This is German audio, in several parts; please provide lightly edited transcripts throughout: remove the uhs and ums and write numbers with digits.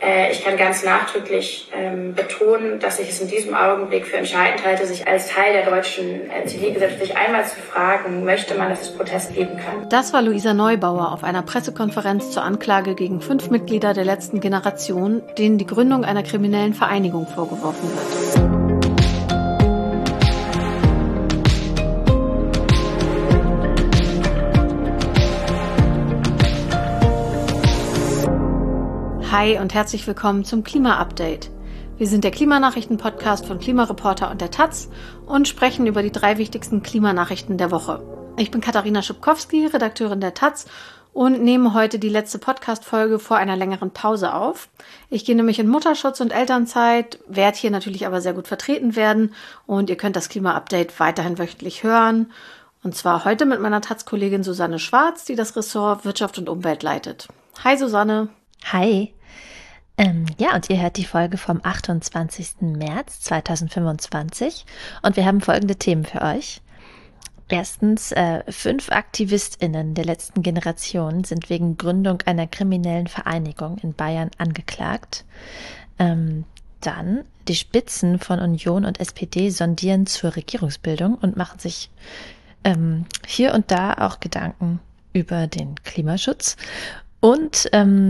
Ich kann ganz nachdrücklich betonen, dass ich es in diesem Augenblick für entscheidend halte, sich als Teil der deutschen Zivilgesellschaft sich einmal zu fragen, möchte man, dass es Protest geben kann. Das war Luisa Neubauer auf einer Pressekonferenz zur Anklage gegen 5 Mitglieder der letzten Generation, denen die Gründung einer kriminellen Vereinigung vorgeworfen wird. Hi und herzlich willkommen zum Klima-Update. Wir sind der Klimanachrichten-Podcast von Klimareporter und der Taz und sprechen über die 3 wichtigsten Klimanachrichten der Woche. Ich bin Katharina Schupkowski, Redakteurin der Taz und nehme heute die letzte Podcast-Folge vor einer längeren Pause auf. Ich gehe nämlich in Mutterschutz und Elternzeit, werde hier natürlich aber sehr gut vertreten werden und ihr könnt das Klima-Update weiterhin wöchentlich hören. Und zwar heute mit meiner Taz-Kollegin Susanne Schwarz, die das Ressort Wirtschaft und Umwelt leitet. Hi Susanne. Hi. Ja, und ihr hört die Folge vom 28. März 2025 und wir haben folgende Themen für euch. Erstens, 5 AktivistInnen der letzten Generation sind wegen Gründung einer kriminellen Vereinigung in Bayern angeklagt. Dann, die Spitzen von Union und SPD sondieren zur Regierungsbildung und machen sich hier und da auch Gedanken über den Klimaschutz. Und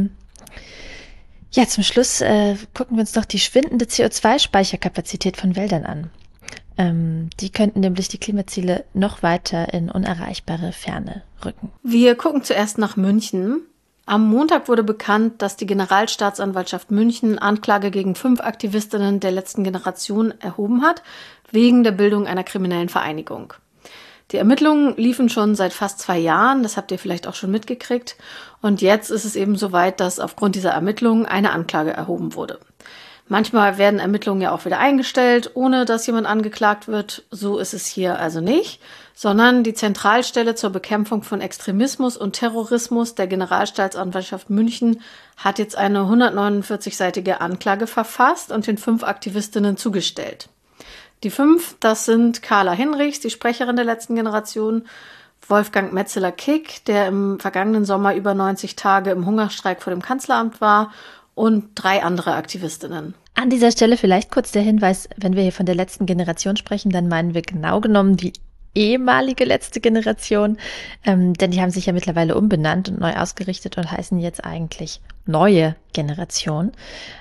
ja, zum Schluss gucken wir uns noch die schwindende CO2-Speicherkapazität von Wäldern an. Die könnten nämlich die Klimaziele noch weiter in unerreichbare Ferne rücken. Wir gucken zuerst nach München. Am Montag wurde bekannt, dass die Generalstaatsanwaltschaft München Anklage gegen 5 Aktivistinnen der letzten Generation erhoben hat, wegen der Bildung einer kriminellen Vereinigung. Die Ermittlungen liefen schon seit fast 2 Jahren, das habt ihr vielleicht auch schon mitgekriegt. Und jetzt ist es eben soweit, dass aufgrund dieser Ermittlungen eine Anklage erhoben wurde. Manchmal werden Ermittlungen ja auch wieder eingestellt, ohne dass jemand angeklagt wird. So ist es hier also nicht, sondern die Zentralstelle zur Bekämpfung von Extremismus und Terrorismus der Generalstaatsanwaltschaft München hat jetzt eine 149-seitige Anklage verfasst und den 5 Aktivistinnen zugestellt. Die 5, das sind Carla Hinrichs, die Sprecherin der letzten Generation, Wolfgang Metzeler-Kick, der im vergangenen Sommer über 90 Tage im Hungerstreik vor dem Kanzleramt war, und 3 andere Aktivistinnen. An dieser Stelle vielleicht kurz der Hinweis, wenn wir hier von der letzten Generation sprechen, dann meinen wir genau genommen die ehemalige letzte Generation, denn die haben sich ja mittlerweile umbenannt und neu ausgerichtet und heißen jetzt eigentlich neue Generation.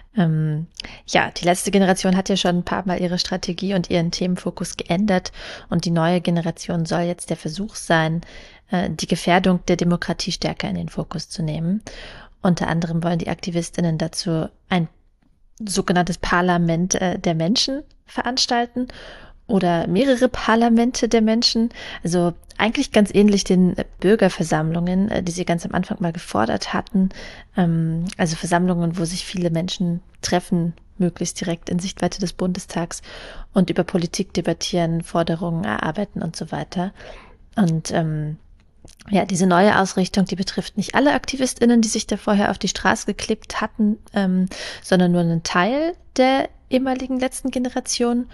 Ja, die letzte Generation hat ja schon ein paar Mal ihre Strategie und ihren Themenfokus geändert und die neue Generation soll jetzt der Versuch sein, die Gefährdung der Demokratie stärker in den Fokus zu nehmen. Unter anderem wollen die AktivistInnen dazu ein sogenanntes Parlament der Menschen veranstalten oder mehrere Parlamente der Menschen, also eigentlich ganz ähnlich den Bürgerversammlungen, die sie ganz am Anfang mal gefordert hatten, also Versammlungen, wo sich viele Menschen treffen, möglichst direkt in Sichtweite des Bundestags und über Politik debattieren, Forderungen erarbeiten und so weiter. Und ja, diese neue Ausrichtung, die betrifft nicht alle AktivistInnen, die sich da vorher auf die Straße geklebt hatten, sondern nur einen Teil der ehemaligen letzten Generation.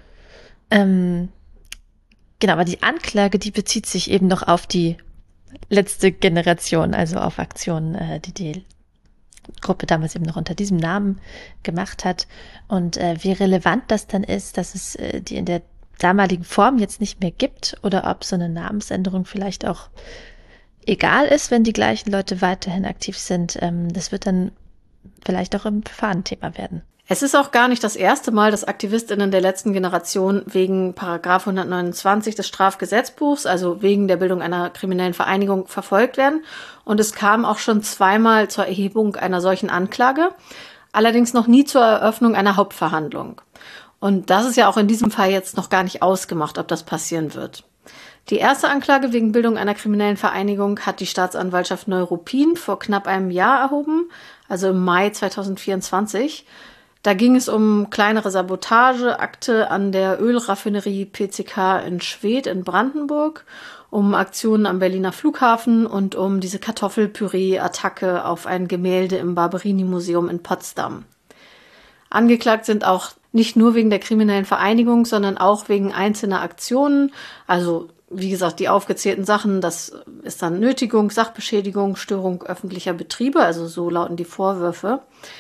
Genau, aber die Anklage, die bezieht sich eben noch auf die letzte Generation, also auf Aktionen, die Gruppe damals eben noch unter diesem Namen gemacht hat. Und wie relevant das dann ist, dass es die in der damaligen Form jetzt nicht mehr gibt oder ob so eine Namensänderung vielleicht auch egal ist, wenn die gleichen Leute weiterhin aktiv sind, das wird dann vielleicht auch im Verfahren Thema werden. Es ist auch gar nicht das erste Mal, dass AktivistInnen der letzten Generation wegen Paragraph 129 des Strafgesetzbuchs, also wegen der Bildung einer kriminellen Vereinigung, verfolgt werden. Und es kam auch schon 2-mal zur Erhebung einer solchen Anklage, allerdings noch nie zur Eröffnung einer Hauptverhandlung. Und das ist ja auch in diesem Fall jetzt noch gar nicht ausgemacht, ob das passieren wird. Die erste Anklage wegen Bildung einer kriminellen Vereinigung hat die Staatsanwaltschaft Neuruppin vor knapp einem Jahr erhoben, also im Mai 2024. Da ging es um kleinere Sabotageakte an der Ölraffinerie PCK in Schwedt in Brandenburg, um Aktionen am Berliner Flughafen und um diese Kartoffelpüree-Attacke auf ein Gemälde im Barberini-Museum in Potsdam. Angeklagt sind auch nicht nur wegen der kriminellen Vereinigung, sondern auch wegen einzelner Aktionen, also wie gesagt, die aufgezählten Sachen, das ist dann Nötigung, Sachbeschädigung, Störung öffentlicher Betriebe, also so lauten die Vorwürfe.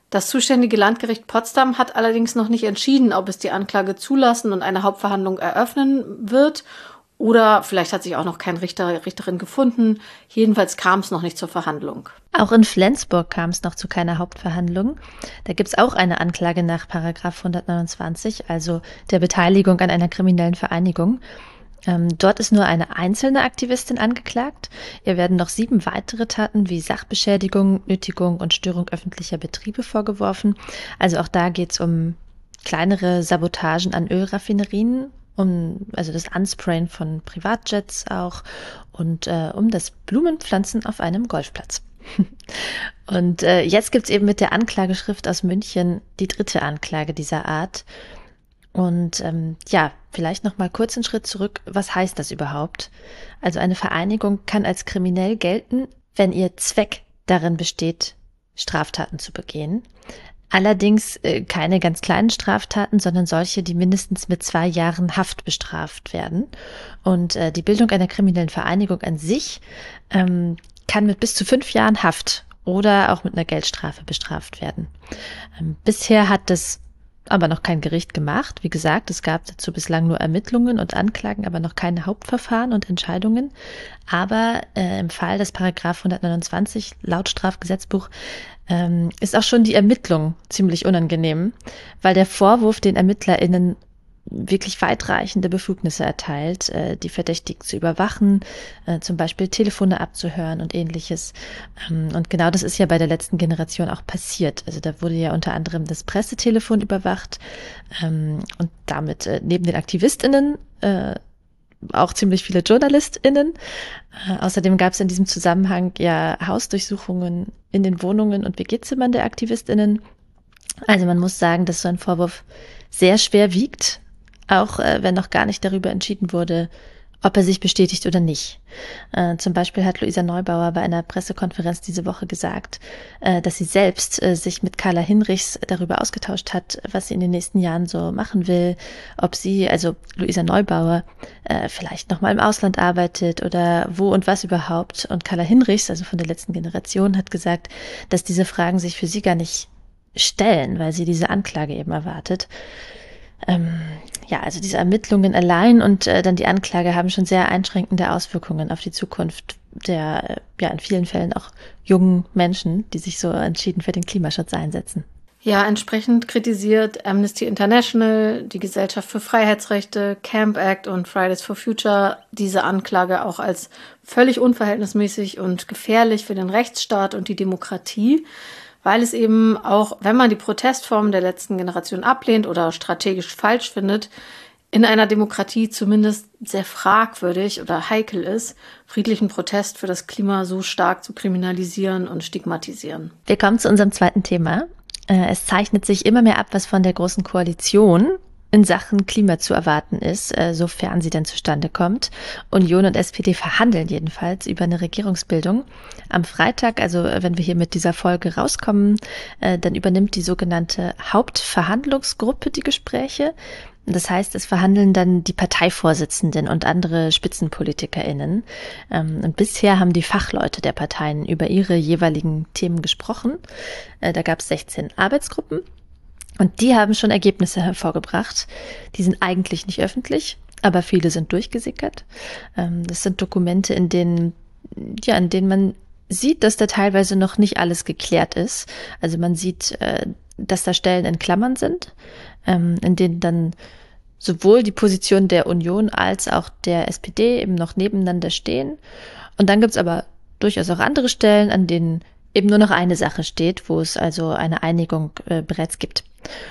Das zuständige Landgericht Potsdam hat allerdings noch nicht entschieden, ob es die Anklage zulassen und eine Hauptverhandlung eröffnen wird. Oder vielleicht hat sich auch noch kein Richter, Richterin gefunden. Jedenfalls kam es noch nicht zur Verhandlung. Auch in Flensburg kam es noch zu keiner Hauptverhandlung. Da gibt es auch eine Anklage nach § 129, also der Beteiligung an einer kriminellen Vereinigung. Dort ist nur eine einzelne Aktivistin angeklagt. Ihr werden noch 7 weitere Taten wie Sachbeschädigung, Nötigung und Störung öffentlicher Betriebe vorgeworfen. Also auch da geht es um kleinere Sabotagen an Ölraffinerien, also das Ansprayen von Privatjets auch und um das Blumenpflanzen auf einem Golfplatz. Und jetzt gibt's eben mit der Anklageschrift aus München die 3. Anklage dieser Art. Und vielleicht noch mal kurz einen Schritt zurück. Was heißt das überhaupt? Also eine Vereinigung kann als kriminell gelten, wenn ihr Zweck darin besteht, Straftaten zu begehen. Allerdings keine ganz kleinen Straftaten, sondern solche, die mindestens mit 2 Jahren Haft bestraft werden. Und die Bildung einer kriminellen Vereinigung an sich kann mit bis zu 5 Jahren Haft oder auch mit einer Geldstrafe bestraft werden. Bisher hat das aber noch kein Gericht gemacht. Wie gesagt, es gab dazu bislang nur Ermittlungen und Anklagen, aber noch keine Hauptverfahren und Entscheidungen. Aber im Fall des § 129 laut Strafgesetzbuch ist auch schon die Ermittlung ziemlich unangenehm, weil der Vorwurf den ErmittlerInnen wirklich weitreichende Befugnisse erteilt, die Verdächtigen zu überwachen, zum Beispiel Telefone abzuhören und ähnliches. Und genau das ist ja bei der letzten Generation auch passiert. Also da wurde ja unter anderem das Pressetelefon überwacht und damit neben den AktivistInnen auch ziemlich viele JournalistInnen. Außerdem gab es in diesem Zusammenhang ja Hausdurchsuchungen in den Wohnungen und WG-Zimmern der AktivistInnen. Also man muss sagen, dass so ein Vorwurf sehr schwer wiegt, auch wenn noch gar nicht darüber entschieden wurde, ob er sich bestätigt oder nicht. Zum Beispiel hat Luisa Neubauer bei einer Pressekonferenz diese Woche gesagt, dass sie selbst sich mit Carla Hinrichs darüber ausgetauscht hat, was sie in den nächsten Jahren so machen will, ob sie, also Luisa Neubauer, vielleicht nochmal im Ausland arbeitet oder wo und was überhaupt. Und Carla Hinrichs, also von der letzten Generation, hat gesagt, dass diese Fragen sich für sie gar nicht stellen, weil sie diese Anklage eben erwartet. Also diese Ermittlungen allein und dann die Anklage haben schon sehr einschränkende Auswirkungen auf die Zukunft der, in vielen Fällen auch jungen Menschen, die sich so entschieden für den Klimaschutz einsetzen. Ja, entsprechend kritisiert Amnesty International, die Gesellschaft für Freiheitsrechte, Camp Act und Fridays for Future diese Anklage auch als völlig unverhältnismäßig und gefährlich für den Rechtsstaat und die Demokratie, weil es eben auch, wenn man die Protestformen der letzten Generation ablehnt oder strategisch falsch findet, in einer Demokratie zumindest sehr fragwürdig oder heikel ist, friedlichen Protest für das Klima so stark zu kriminalisieren und stigmatisieren. Wir kommen zu unserem zweiten Thema. Es zeichnet sich immer mehr ab, was von der Großen Koalition in Sachen Klima zu erwarten ist, sofern sie denn zustande kommt. Union und SPD verhandeln jedenfalls über eine Regierungsbildung. Am Freitag, also wenn wir hier mit dieser Folge rauskommen, dann übernimmt die sogenannte Hauptverhandlungsgruppe die Gespräche. Das heißt, es verhandeln dann die Parteivorsitzenden und andere SpitzenpolitikerInnen. Und bisher haben die Fachleute der Parteien über ihre jeweiligen Themen gesprochen. Da gab es 16 Arbeitsgruppen. Und die haben schon Ergebnisse hervorgebracht. Die sind eigentlich nicht öffentlich, aber viele sind durchgesickert. Das sind Dokumente, in denen man sieht, dass da teilweise noch nicht alles geklärt ist. Also man sieht, dass da Stellen in Klammern sind, in denen dann sowohl die Position der Union als auch der SPD eben noch nebeneinander stehen. Und dann gibt's aber durchaus auch andere Stellen, an denen eben nur noch eine Sache steht, wo es also eine Einigung bereits gibt.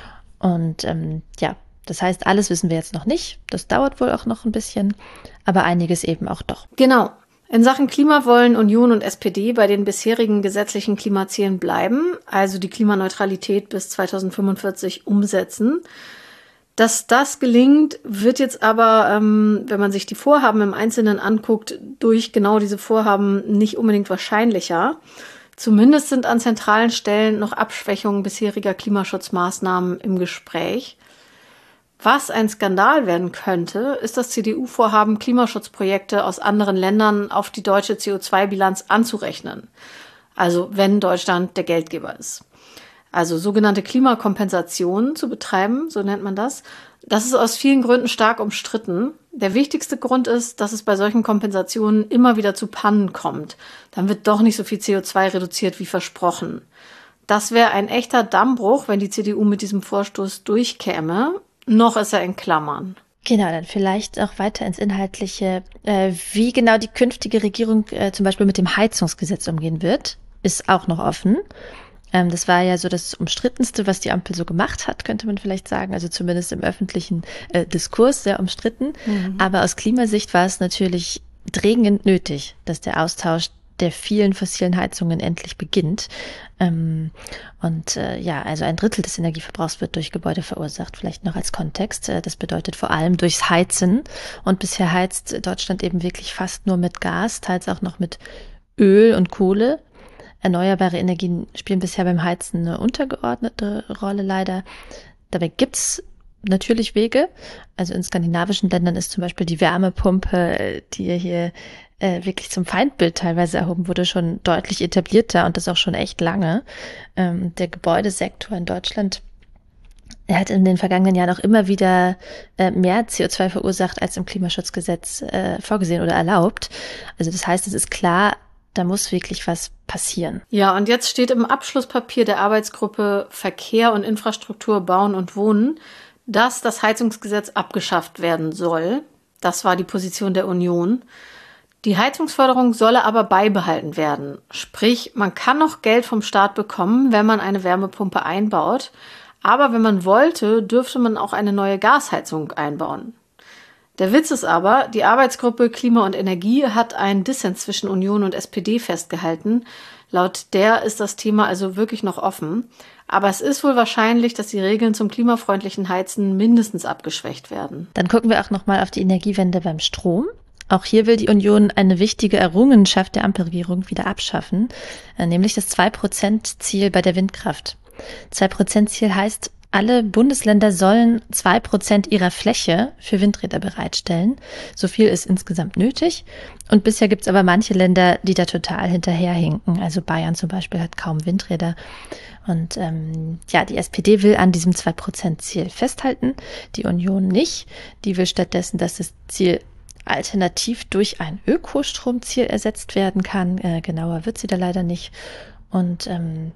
Und das heißt, alles wissen wir jetzt noch nicht. Das dauert wohl auch noch ein bisschen, aber einiges eben auch doch. Genau. In Sachen Klima wollen Union und SPD bei den bisherigen gesetzlichen Klimazielen bleiben, also die Klimaneutralität bis 2045 umsetzen. Dass das gelingt, wird jetzt aber, wenn man sich die Vorhaben im Einzelnen anguckt, durch genau diese Vorhaben nicht unbedingt wahrscheinlicher. Zumindest sind an zentralen Stellen noch Abschwächungen bisheriger Klimaschutzmaßnahmen im Gespräch. Was ein Skandal werden könnte, ist das CDU-Vorhaben, Klimaschutzprojekte aus anderen Ländern auf die deutsche CO2-Bilanz anzurechnen. Also wenn Deutschland der Geldgeber ist. also sogenannte Klimakompensation zu betreiben, so nennt man das. Das ist aus vielen Gründen stark umstritten. Der wichtigste Grund ist, dass es bei solchen Kompensationen immer wieder zu Pannen kommt. Dann wird doch nicht so viel CO2 reduziert wie versprochen. Das wäre ein echter Dammbruch, wenn die CDU mit diesem Vorstoß durchkäme. Noch ist er in Klammern. Genau, dann vielleicht auch weiter ins Inhaltliche. Wie genau die künftige Regierung zum Beispiel mit dem Heizungsgesetz umgehen wird, ist auch noch offen. Das war ja so das Umstrittenste, was die Ampel so gemacht hat, könnte man vielleicht sagen. Also zumindest im öffentlichen Diskurs sehr umstritten. Aber aus Klimasicht war es natürlich dringend nötig, dass der Austausch der vielen fossilen Heizungen endlich beginnt. Also 1/3 des Energieverbrauchs wird durch Gebäude verursacht, vielleicht noch als Kontext. Das bedeutet vor allem durchs Heizen. Und bisher heizt Deutschland eben wirklich fast nur mit Gas, teils auch noch mit Öl und Kohle. Erneuerbare Energien spielen bisher beim Heizen eine untergeordnete Rolle leider. Dabei gibt's natürlich Wege. Also in skandinavischen Ländern ist zum Beispiel die Wärmepumpe, die hier wirklich zum Feindbild teilweise erhoben wurde, schon deutlich etablierter und das auch schon echt lange. Der Gebäudesektor in Deutschland hat in den vergangenen Jahren auch immer wieder mehr CO2 verursacht, als im Klimaschutzgesetz vorgesehen oder erlaubt. Also das heißt, es ist klar, da muss wirklich was passieren. Ja, und jetzt steht im Abschlusspapier der Arbeitsgruppe Verkehr und Infrastruktur bauen und wohnen, dass das Heizungsgesetz abgeschafft werden soll. Das war die Position der Union. Die Heizungsförderung solle aber beibehalten werden. Sprich, man kann noch Geld vom Staat bekommen, wenn man eine Wärmepumpe einbaut. Aber wenn man wollte, dürfte man auch eine neue Gasheizung einbauen. Der Witz ist aber, die Arbeitsgruppe Klima und Energie hat einen Dissens zwischen Union und SPD festgehalten. Laut der ist das Thema also wirklich noch offen. Aber es ist wohl wahrscheinlich, dass die Regeln zum klimafreundlichen Heizen mindestens abgeschwächt werden. Dann gucken wir auch nochmal auf die Energiewende beim Strom. Auch hier will die Union eine wichtige Errungenschaft der Ampelregierung wieder abschaffen, nämlich das 2%-Ziel bei der Windkraft. 2%-Ziel heißt, alle Bundesländer sollen 2% ihrer Fläche für Windräder bereitstellen. So viel ist insgesamt nötig. Und bisher gibt es aber manche Länder, die da total hinterherhinken. Also Bayern zum Beispiel hat kaum Windräder. Und die SPD will an diesem 2%-Ziel festhalten, die Union nicht. Die will stattdessen, dass das Ziel alternativ durch ein Ökostromziel ersetzt werden kann. Genauer wird sie da leider nicht. Und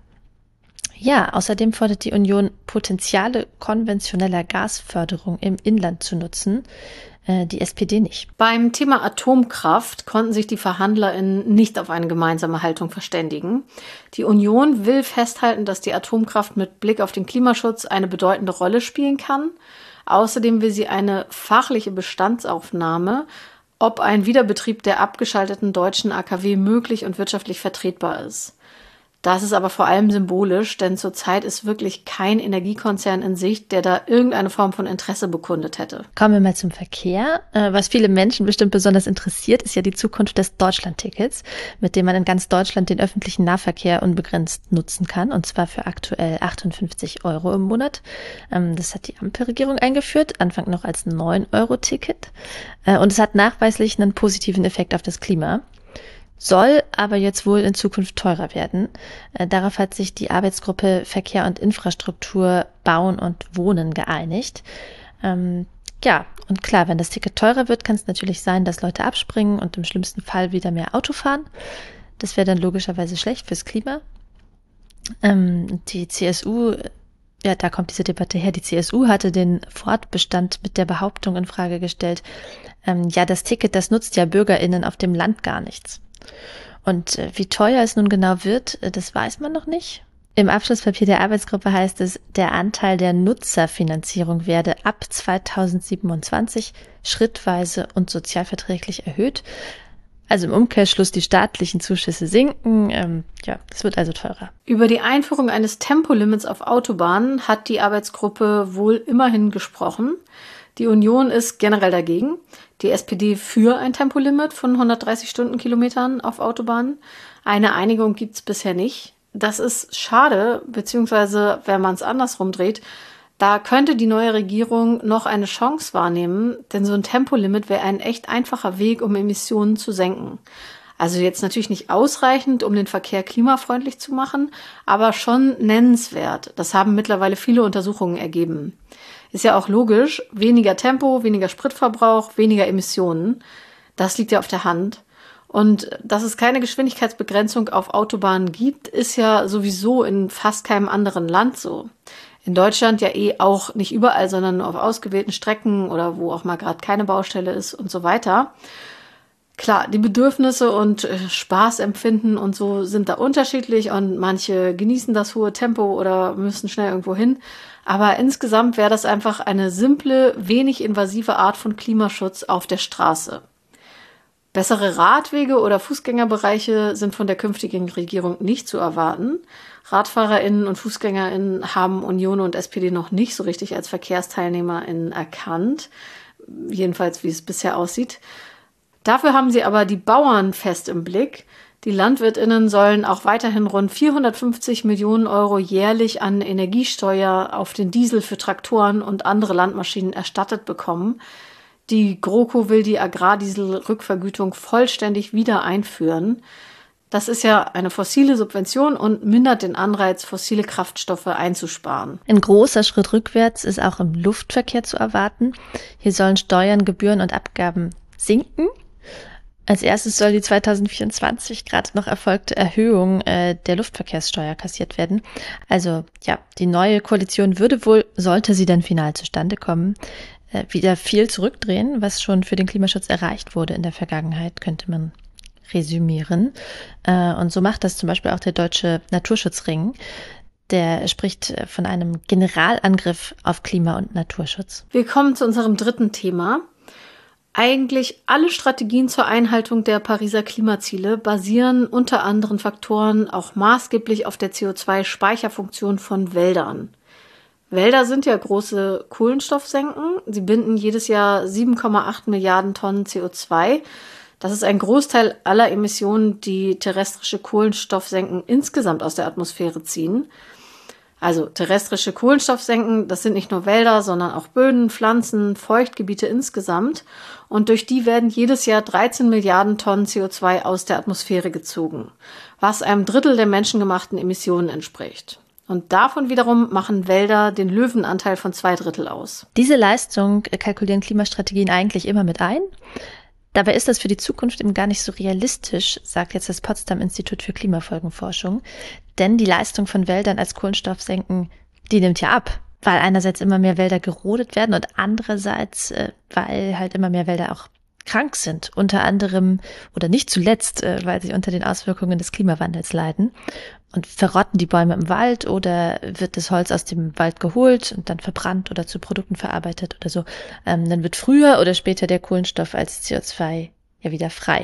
außerdem fordert die Union, Potenziale konventioneller Gasförderung im Inland zu nutzen. Die SPD nicht. Beim Thema Atomkraft konnten sich die VerhandlerInnen nicht auf eine gemeinsame Haltung verständigen. Die Union will festhalten, dass die Atomkraft mit Blick auf den Klimaschutz eine bedeutende Rolle spielen kann. Außerdem will sie eine fachliche Bestandsaufnahme, ob ein Wiederbetrieb der abgeschalteten deutschen AKW möglich und wirtschaftlich vertretbar ist. Das ist aber vor allem symbolisch, denn zurzeit ist wirklich kein Energiekonzern in Sicht, der da irgendeine Form von Interesse bekundet hätte. Kommen wir mal zum Verkehr. Was viele Menschen bestimmt besonders interessiert, ist ja die Zukunft des Deutschlandtickets, mit dem man in ganz Deutschland den öffentlichen Nahverkehr unbegrenzt nutzen kann, und zwar für aktuell 58 € im Monat. Das hat die Ampelregierung eingeführt, Anfang noch als 9-Euro-Ticket. Und es hat nachweislich einen positiven Effekt auf das Klima. Soll aber jetzt wohl in Zukunft teurer werden. Darauf hat sich die Arbeitsgruppe Verkehr und Infrastruktur bauen und wohnen geeinigt. Und klar, wenn das Ticket teurer wird, kann es natürlich sein, dass Leute abspringen und im schlimmsten Fall wieder mehr Auto fahren. Das wäre dann logischerweise schlecht fürs Klima. Die CSU, da kommt diese Debatte her, die CSU hatte den Fortbestand mit der Behauptung in Frage gestellt, das Ticket, das nutzt ja BürgerInnen auf dem Land gar nichts. Und wie teuer es nun genau wird, das weiß man noch nicht. Im Abschlusspapier der Arbeitsgruppe heißt es, der Anteil der Nutzerfinanzierung werde ab 2027 schrittweise und sozialverträglich erhöht. Also im Umkehrschluss die staatlichen Zuschüsse sinken. Es wird also teurer. Über die Einführung eines Tempolimits auf Autobahnen hat die Arbeitsgruppe wohl immerhin gesprochen. Die Union ist generell dagegen. Die SPD für ein Tempolimit von 130 Stundenkilometern auf Autobahnen. Eine Einigung gibt es bisher nicht. Das ist schade, beziehungsweise wenn man es andersrum dreht, da könnte die neue Regierung noch eine Chance wahrnehmen, denn so ein Tempolimit wäre ein echt einfacher Weg, um Emissionen zu senken. Also jetzt natürlich nicht ausreichend, um den Verkehr klimafreundlich zu machen, aber schon nennenswert. Das haben mittlerweile viele Untersuchungen ergeben. Ist ja auch logisch, weniger Tempo, weniger Spritverbrauch, weniger Emissionen. Das liegt ja auf der Hand. Und dass es keine Geschwindigkeitsbegrenzung auf Autobahnen gibt, ist ja sowieso in fast keinem anderen Land so. In Deutschland ja auch nicht überall, sondern nur auf ausgewählten Strecken oder wo auch mal gerade keine Baustelle ist und so weiter. Klar, die Bedürfnisse und Spaßempfinden und so sind da unterschiedlich und manche genießen das hohe Tempo oder müssen schnell irgendwo hin. Aber insgesamt wäre das einfach eine simple, wenig invasive Art von Klimaschutz auf der Straße. Bessere Radwege oder Fußgängerbereiche sind von der künftigen Regierung nicht zu erwarten. RadfahrerInnen und FußgängerInnen haben Union und SPD noch nicht so richtig als VerkehrsteilnehmerInnen erkannt. Jedenfalls, wie es bisher aussieht. Dafür haben sie aber die Bauern fest im Blick. Die LandwirtInnen sollen auch weiterhin rund 450 Millionen Euro jährlich an Energiesteuer auf den Diesel für Traktoren und andere Landmaschinen erstattet bekommen. Die GroKo will die Agrardieselrückvergütung vollständig wieder einführen. Das ist ja eine fossile Subvention und mindert den Anreiz, fossile Kraftstoffe einzusparen. Ein großer Schritt rückwärts ist auch im Luftverkehr zu erwarten. Hier sollen Steuern, Gebühren und Abgaben sinken. Als erstes soll die 2024 gerade noch erfolgte Erhöhung der Luftverkehrssteuer kassiert werden. Also ja, die neue Koalition würde wohl, sollte sie dann final zustande kommen, wieder viel zurückdrehen, was schon für den Klimaschutz erreicht wurde in der Vergangenheit, könnte man resümieren. Und so macht das zum Beispiel auch der Deutsche Naturschutzring. Der spricht von einem Generalangriff auf Klima- und Naturschutz. Wir kommen zu unserem dritten Thema. Eigentlich alle Strategien zur Einhaltung der Pariser Klimaziele basieren unter anderen Faktoren auch maßgeblich auf der CO2-Speicherfunktion von Wäldern. Wälder sind ja große Kohlenstoffsenken. Sie binden jedes Jahr 7,8 Milliarden Tonnen CO2. Das ist ein Großteil aller Emissionen, die terrestrische Kohlenstoffsenken insgesamt aus der Atmosphäre ziehen. Also terrestrische Kohlenstoffsenken, das sind nicht nur Wälder, sondern auch Böden, Pflanzen, Feuchtgebiete insgesamt. Und durch die werden jedes Jahr 13 Milliarden Tonnen CO2 aus der Atmosphäre gezogen, was einem Drittel der menschengemachten Emissionen entspricht. Und davon wiederum machen Wälder den Löwenanteil von 2/3 aus. Diese Leistung kalkulieren Klimastrategien eigentlich immer mit ein. Dabei ist das für die Zukunft eben gar nicht so realistisch, sagt jetzt das Potsdam-Institut für Klimafolgenforschung. Denn die Leistung von Wäldern als Kohlenstoffsenken, die nimmt ja ab. Weil einerseits immer mehr Wälder gerodet werden und andererseits, weil halt immer mehr Wälder auch krank sind. Unter anderem oder nicht zuletzt, weil sie unter den Auswirkungen des Klimawandels leiden. Und verrotten die Bäume im Wald oder wird das Holz aus dem Wald geholt und dann verbrannt oder zu Produkten verarbeitet oder so, dann wird früher oder später der Kohlenstoff als CO2 ja wieder frei.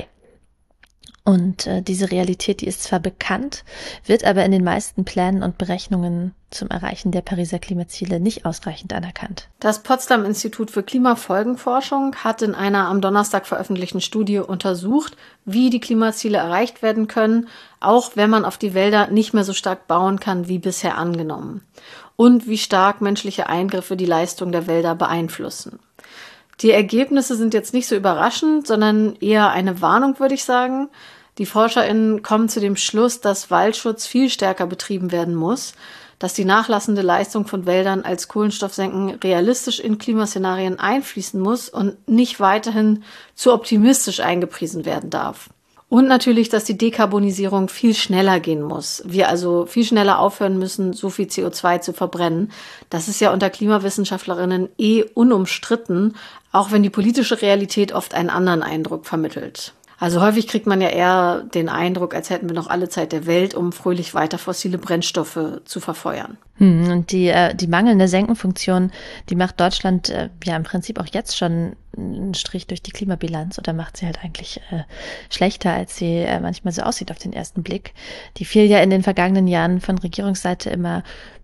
Und diese Realität, die ist zwar bekannt, wird aber in den meisten Plänen und Berechnungen zum Erreichen der Pariser Klimaziele nicht ausreichend anerkannt. Das Potsdam-Institut für Klimafolgenforschung hat in einer am Donnerstag veröffentlichten Studie untersucht, wie die Klimaziele erreicht werden können, auch wenn man auf die Wälder nicht mehr so stark bauen kann wie bisher angenommen. Und wie stark menschliche Eingriffe die Leistung der Wälder beeinflussen. Die Ergebnisse sind jetzt nicht so überraschend, sondern eher eine Warnung, würde ich sagen. Die ForscherInnen kommen zu dem Schluss, dass Waldschutz viel stärker betrieben werden muss, dass die nachlassende Leistung von Wäldern als Kohlenstoffsenken realistisch in Klimaszenarien einfließen muss und nicht weiterhin zu optimistisch eingepriesen werden darf. Und natürlich, dass die Dekarbonisierung viel schneller gehen muss. Wir also viel schneller aufhören müssen, so viel CO2 zu verbrennen. Das ist ja unter KlimawissenschaftlerInnen unumstritten, auch wenn die politische Realität oft einen anderen Eindruck vermittelt. Also häufig kriegt man ja eher den Eindruck, als hätten wir noch alle Zeit der Welt, um fröhlich weiter fossile Brennstoffe zu verfeuern. Und die mangelnde Senkenfunktion, die macht Deutschland ja im Prinzip auch jetzt schon einen Strich durch die Klimabilanz oder macht sie halt eigentlich schlechter, als sie manchmal so aussieht auf den ersten Blick. Die fiel ja in den vergangenen Jahren von Regierungsseite immer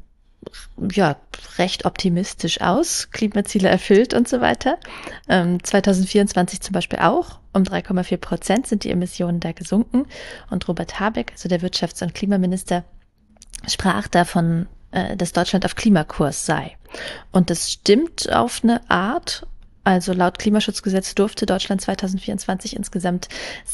recht optimistisch aus, Klimaziele erfüllt und so weiter. 2024 zum Beispiel auch. Um 3,4% sind die Emissionen da gesunken. Und Robert Habeck, also der Wirtschafts- und Klimaminister, sprach davon, dass Deutschland auf Klimakurs sei. Und das stimmt auf eine Art, Also laut Klimaschutzgesetz durfte Deutschland 2024 insgesamt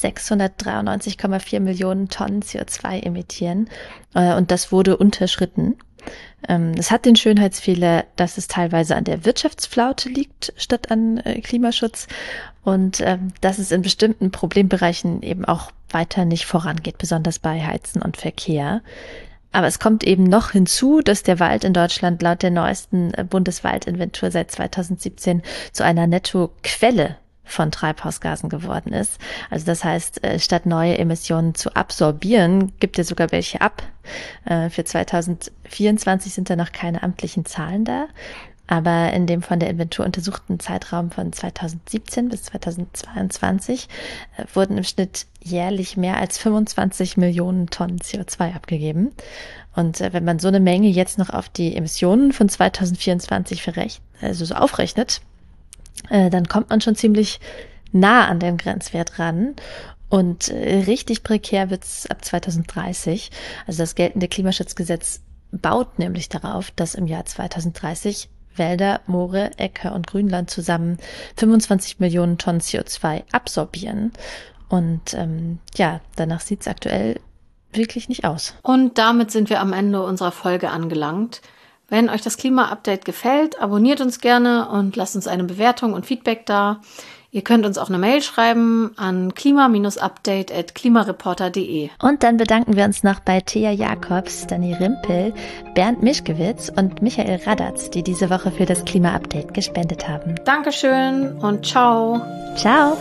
693,4 Millionen Tonnen CO2 emittieren. Und das wurde unterschritten. Es hat den Schönheitsfehler, dass es teilweise an der Wirtschaftsflaute liegt, statt an Klimaschutz. Und dass es in bestimmten Problembereichen eben auch weiter nicht vorangeht, besonders bei Heizen und Verkehr. Aber es kommt eben noch hinzu, dass der Wald in Deutschland laut der neuesten Bundeswaldinventur seit 2017 zu einer Nettoquelle von Treibhausgasen geworden ist. Also das heißt, statt neue Emissionen zu absorbieren, gibt er sogar welche ab. Für 2024 sind da noch keine amtlichen Zahlen da. Aber in dem von der Inventur untersuchten Zeitraum von 2017 bis 2022 wurden im Schnitt jährlich mehr als 25 Millionen Tonnen CO2 abgegeben. Und wenn man so eine Menge jetzt noch auf die Emissionen von 2024 so aufrechnet, dann kommt man schon ziemlich nah an den Grenzwert ran. Und richtig prekär wird's ab 2030. Also das geltende Klimaschutzgesetz baut nämlich darauf, dass im Jahr 2030 Wälder, Moore, Äcker und Grünland zusammen 25 Millionen Tonnen CO2 absorbieren. Und danach sieht's aktuell wirklich nicht aus. Und damit sind wir am Ende unserer Folge angelangt. Wenn euch das Klima-Update gefällt, abonniert uns gerne und lasst uns eine Bewertung und Feedback da. Ihr könnt uns auch eine Mail schreiben an klima-update@klimareporter.de. Und dann bedanken wir uns noch bei Thea Jakobs, Dani Rimpel, Bernd Mischkewitz und Michael Radatz, die diese Woche für das Klima-Update gespendet haben. Dankeschön und ciao. Ciao.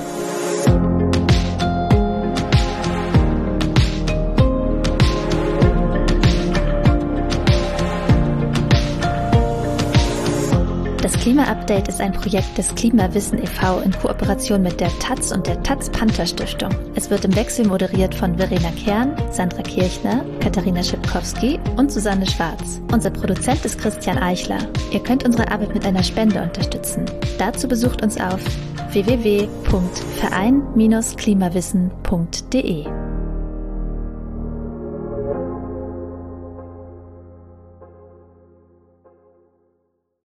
Das Klima-Update ist ein Projekt des Klimawissen e.V. in Kooperation mit der taz und der Taz-Panther-Stiftung. Es wird im Wechsel moderiert von Verena Kern, Sandra Kirchner, Katharina Schipkowski und Susanne Schwarz. Unser Produzent ist Christian Eichler. Ihr könnt unsere Arbeit mit einer Spende unterstützen. Dazu besucht uns auf www.verein-klimawissen.de.